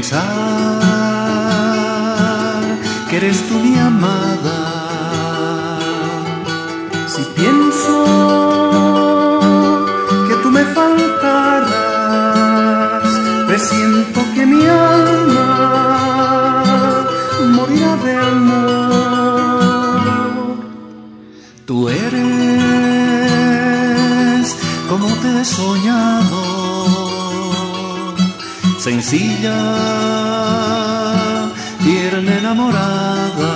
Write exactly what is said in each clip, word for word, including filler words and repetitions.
pensar que eres tú mi amada. Si pienso que tú me faltarás, presiento que mi alma morirá de amor. Tú eres como te he soñado, sencilla, tierna, enamorada.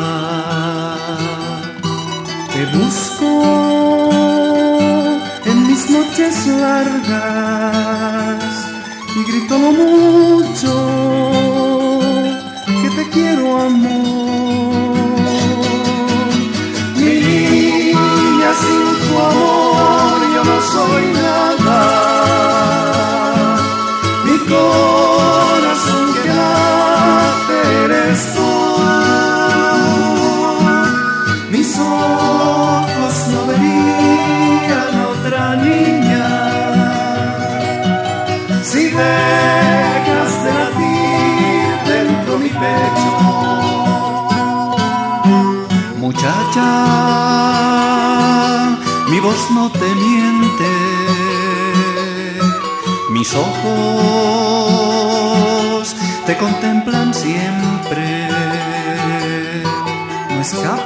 Te busco en mis noches largas y grito lo mucho que te quiero, amor. Mi niña, sin tu amor yo no soy nada. Mi corazón que late eres tú. Mis ojos no verían a otra niña si dejas de latir dentro mi pecho. Muchacha, mi voz no te miente, mis ojos te contemplan siempre. No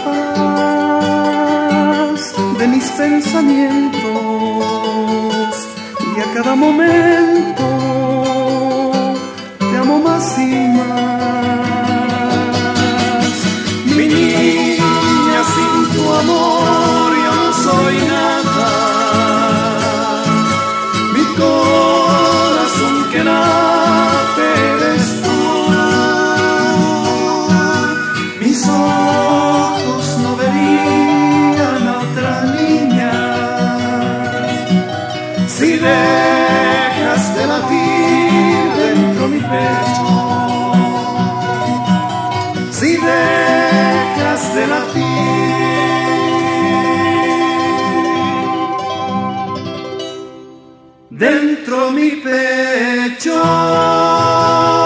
escapas de mis pensamientos y a cada momento te amo más y más. Mi niña, sin tu amor yo no soy nada. Mi corazón que late eres tú. Mis ojos no verían a otra niña si dejas de latir dentro mi pecho. Si dejas de latir dentro mi pecho.